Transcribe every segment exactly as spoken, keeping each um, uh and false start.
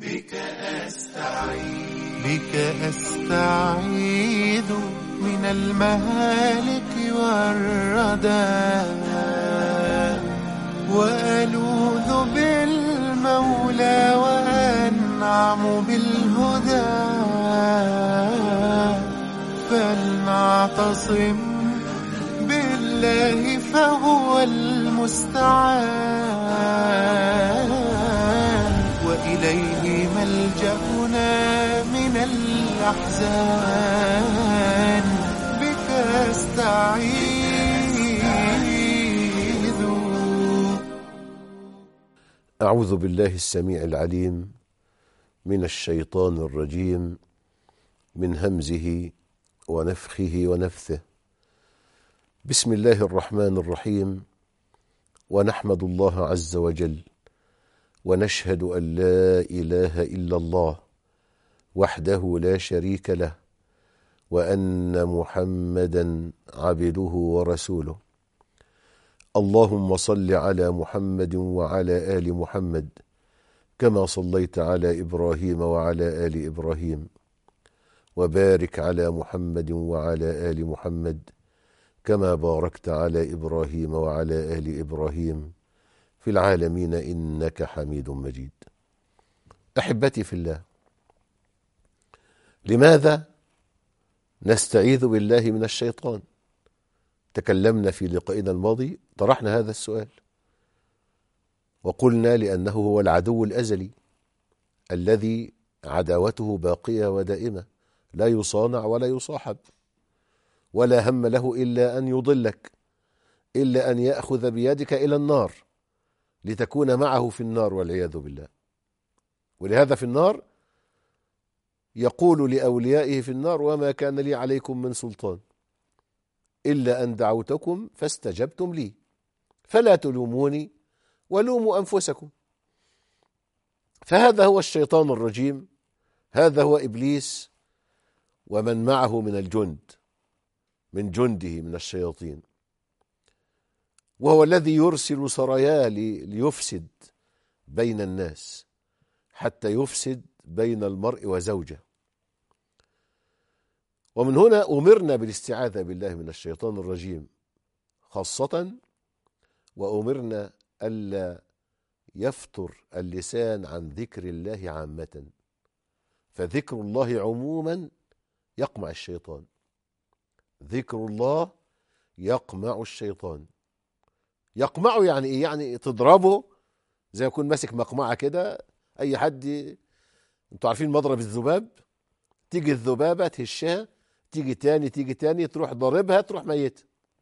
بك أستعيذ بك أستعيذ من المهالك والردى، وألوذ بالمولى وأنعم بالهدى، فلنعتصم بالله فهو المستعان، وإليه ملجأنا من الأحزان. بك أستعيذ. أعوذ بالله السميع العليم من الشيطان الرجيم، من همزه ونفخه ونفثه. بسم الله الرحمن الرحيم، ونحمد الله عز وجل ونشهد أن لا إله إلا الله وحده لا شريك له، وأن محمدا عبده ورسوله. اللهم صل على محمد وعلى آل محمد كما صليت على إبراهيم وعلى آل إبراهيم، وبارك على محمد وعلى آل محمد كما باركت على إبراهيم وعلى آل إبراهيم في العالمين إنك حميد مجيد. أحبتي في الله، لماذا نستعيذ بالله من الشيطان؟ تكلمنا في لقائنا الماضي، طرحنا هذا السؤال وقلنا لأنه هو العدو الأزلي الذي عداوته باقية ودائمة، لا يصانع ولا يصاحب، ولا هم له إلا أن يضلك، إلا أن يأخذ بيدك إلى النار لتكون معه في النار والعياذ بالله. ولهذا في النار يقول لأوليائه في النار: وما كان لي عليكم من سلطان إلا أن دعوتكم فاستجبتم لي فلا تلوموني ولوموا أنفسكم. فهذا هو الشيطان الرجيم، هذا هو إبليس ومن معه من الجند، من جنده من الشياطين، وهو الذي يرسل سراياه ليفسد بين الناس حتى يفسد بين المرء وزوجه. ومن هنا أمرنا بالاستعاذة بالله من الشيطان الرجيم خاصة، وأمرنا ألا يفتر اللسان عن ذكر الله عامة، فذكر الله عموما يقمع الشيطان، ذكر الله يقمع الشيطان. يقمعه يعني إيه؟ يعني تضربه زي يكون ماسك مقمعة كده. أي حد، انتوا عارفين مضرب الذباب، تيجي الذبابة تهشها، تيجي تاني تيجي تاني تروح ضاربها تروح ميت.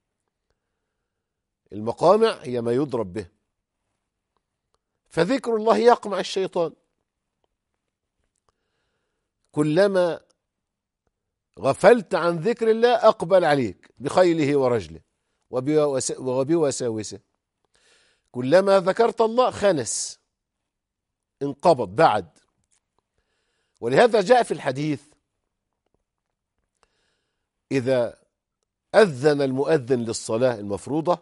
المقامع هي ما يضرب به، فذكر الله يقمع الشيطان. كلما غفلت عن ذكر الله أقبل عليك بخيله ورجله وبوساوسه. كلما ذكرت الله خنس، انقبض، بعد. ولهذا جاء في الحديث: إذا أذن المؤذن للصلاة المفروضة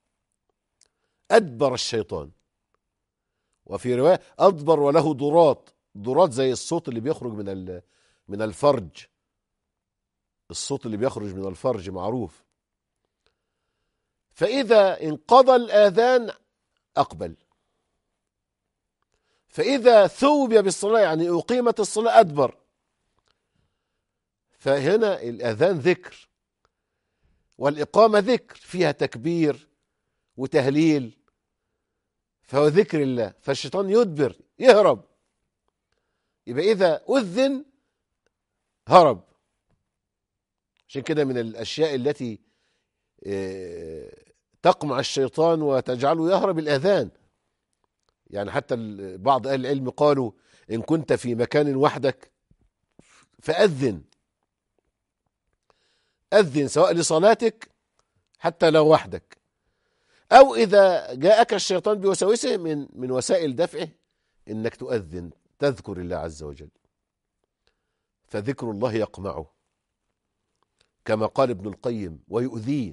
أدبر الشيطان، وفي رواية أدبر وله ضراط. ضراط زي الصوت اللي بيخرج من من الفرج، الصوت اللي بيخرج من الفرج معروف. فإذا انقضى الآذان أقبل، فإذا ثوب بالصلاة يعني أقيمت الصلاة أدبر. فهنا الأذان ذكر والإقامة ذكر، فيها تكبير وتهليل، فهو ذكر الله. فالشيطان يدبر يهرب، يبقى إذا أذن هرب. عشان كده من الأشياء التي تقمع الشيطان وتجعله يهرب الأذان. يعني حتى بعض أهل العلم قالوا: إن كنت في مكان وحدك فأذن، أذن سواء لصلاتك حتى لو وحدك، أو إذا جاءك الشيطان بوساوسه من من وسائل دفعه إنك تؤذن، تذكر الله عز وجل. فذكر الله يقمعه كما قال ابن القيم: ويؤذيه،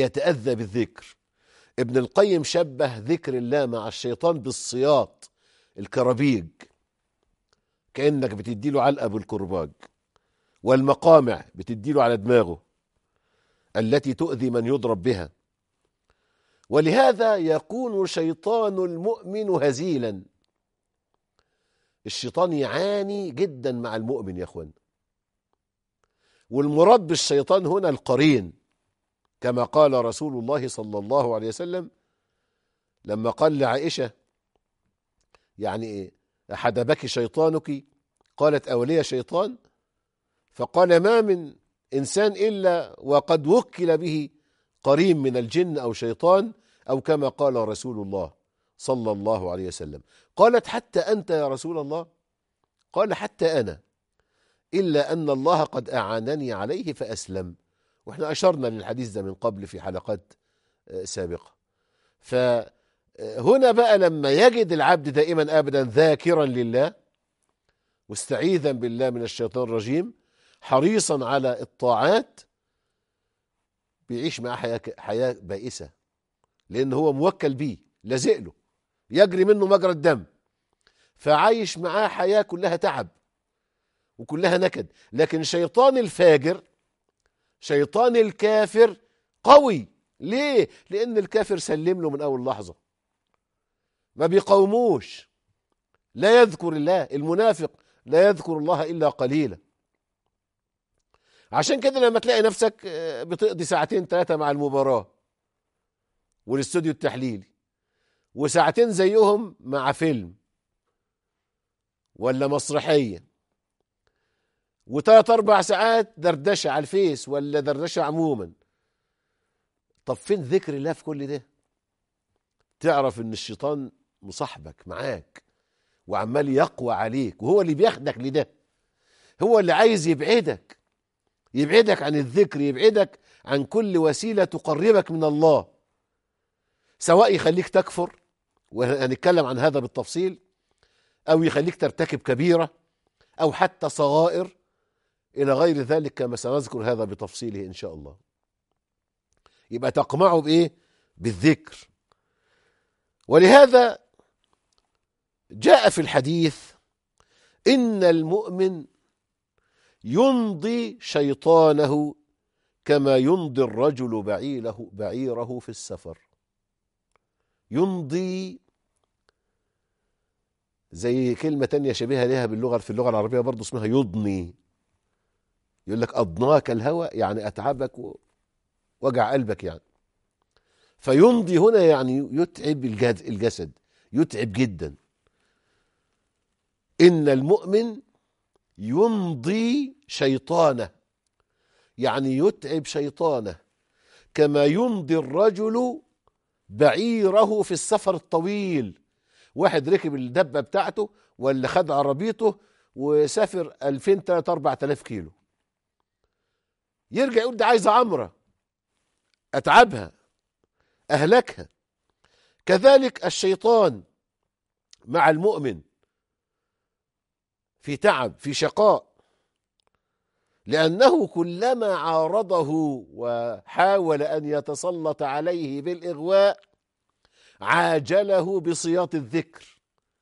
بيتأذى بالذكر. ابن القيم شبه ذكر الله مع الشيطان بالصياط الكرابيج كأنك بتديله علقة بالكرباج، والمقامع بتديله على دماغه التي تؤذي من يضرب بها. ولهذا يكون شيطان المؤمن هزيلا. الشيطان يعاني جدا مع المؤمن يا اخوان، والمراد بالشيطان هنا القرين، كما قال رسول الله صلى الله عليه وسلم لما قال لعائشة يعني ايه أحدبك شيطانك؟ قالت أولي شيطان؟ فقال ما من إنسان إلا وقد وكل به قرين من الجن أو شيطان، أو كما قال رسول الله صلى الله عليه وسلم. قالت حتى أنت يا رسول الله؟ قال حتى أنا، إلا أن الله قد أعانني عليه فأسلم. وإحنا أشرنا للحديث ده من قبل في حلقات سابقة. فهنا بقى لما يجد العبد دائما أبدا ذاكرا لله مستعيذا بالله من الشيطان الرجيم حريصا على الطاعات، بيعيش معاه حياة, حياة بائسة، لأن هو موكل بيه، لازق له، يجري منه مجرى الدم، فعايش معاه حياة كلها تعب وكلها نكد. لكن شيطان الفاجر، شيطان الكافر قوي. ليه؟ لأن الكافر سلم له من أول لحظة، ما بيقاوموش، لا يذكر الله. المنافق لا يذكر الله إلا قليلا. عشان كده لما تلاقي نفسك بتقضي ساعتين ثلاثة مع المباراة والاستوديو التحليلي، وساعتين زيهم مع فيلم ولا مسرحية، وثلاث أربع ساعات دردشة على الفيس ولا دردشة عموما، طب فين ذكر الله في كل ده؟ تعرف ان الشيطان مصاحبك معاك وعمال يقوى عليك، وهو اللي بياخدك لده، هو اللي عايز يبعدك يبعدك عن الذكر، يبعدك عن كل وسيلة تقربك من الله، سواء يخليك تكفر وهنتكلم عن هذا بالتفصيل، أو يخليك ترتكب كبيرة، أو حتى صغائر إلى غير ذلك كما سنذكر هذا بتفصيله إن شاء الله. يبقى تقمعه بإيه؟ بالذكر. ولهذا جاء في الحديث إن المؤمن يمضي شيطانه كما يمضي الرجل بعيره بعيره في السفر. يمضي زي كلمة تانية شبيهة لها باللغة في اللغة العربية برضو اسمها يضني. يقول لك أضناك الهوى، يعني أتعبك ووجع قلبك يعني. فيمضي هنا يعني يتعب الجسد، يتعب جدا. إن المؤمن يمضي شيطانه، يعني يتعب شيطانه كما يمضي الرجل بعيره في السفر الطويل. واحد ركب الدبة بتاعته ولا خد عربيته وسافر ألفين ثلاثة أربعة آلاف كيلو، يرجع يقول ده عايز عمرة، أتعبها، أهلكها. كذلك الشيطان مع المؤمن في تعب، في شقاء، لأنه كلما عارضه وحاول أن يتسلط عليه بالإغواء عاجله بصياط الذكر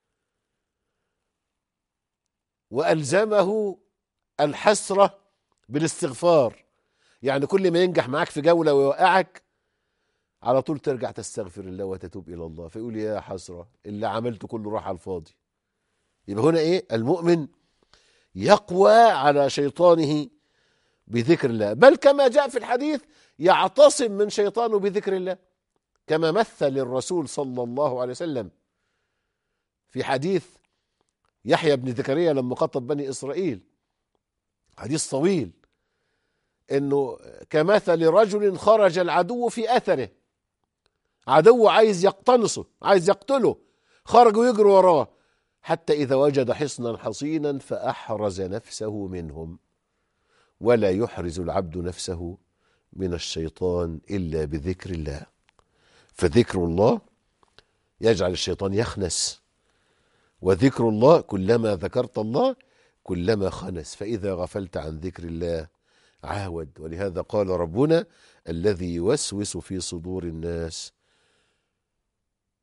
وألزمه الحسرة بالاستغفار. يعني كل ما ينجح معاك في جولة ويوقعك على طول ترجع تستغفر الله وتتوب إلى الله، فيقول يا حسرة اللي عملته كله راح على الفاضي. يبقى هنا إيه؟ المؤمن يقوى على شيطانه بذكر الله، بل كما جاء في الحديث يعتصم من شيطانه بذكر الله، كما مثل الرسول صلى الله عليه وسلم في حديث يحيى بن زكريا لما خطب بني إسرائيل، حديث طويل، إنه كمثل رجل خرج العدو في أثره، عدو عايز يقتنصه، عايز يقتله، خرجوا يجروا وراه حتى إذا وجد حصنا حصينا فأحرز نفسه منهم. ولا يحرز العبد نفسه من الشيطان إلا بذكر الله. فذكر الله يجعل الشيطان يخنس، وذكر الله كلما ذكرت الله كلما خنس، فإذا غفلت عن ذكر الله عاود. ولهذا قال ربنا الذي يوسوس في صدور الناس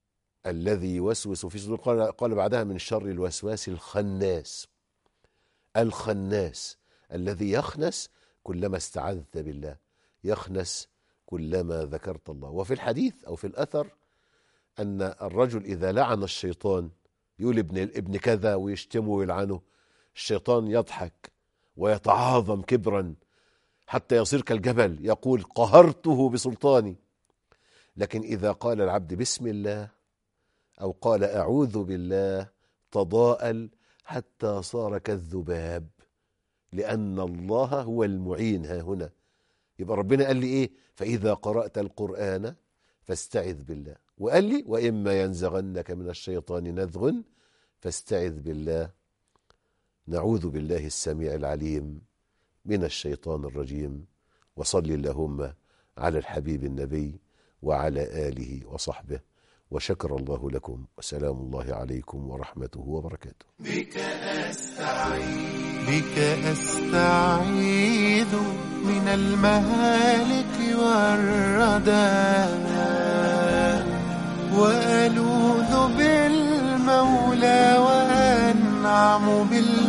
الذي يوسوس في صدور، قال, قال بعدها من شر الوسواس الخناس. الخناس الذي يخنس كلما استعذت بالله، يخنس كلما ذكرت الله. وفي الحديث أو في الأثر أن الرجل إذا لعن الشيطان، يقول ابن, ابن كذا ويشتمه ويلعنه، الشيطان يضحك ويتعاظم كبرا حتى يصير كالجبل، يقول قهرته بسلطاني. لكن إذا قال العبد بسم الله أو قال أعوذ بالله تضاءل حتى صار كالذباب، لأن الله هو المعين. ها هنا يبقى ربنا قال لي إيه؟ فإذا قرأت القرآن فاستعذ بالله، وقال لي وإما ينزغنك من الشيطان نزغ فاستعذ بالله. نعوذ بالله السميع العليم من الشيطان الرجيم. وصل اللهم على الحبيب النبي وعلى آله وصحبه، وشكر الله لكم، وسلام الله عليكم ورحمته وبركاته. بك أستعيذ بك أستعيذ من المهالك والردى، وألوذ بالمولى وأنعم بالله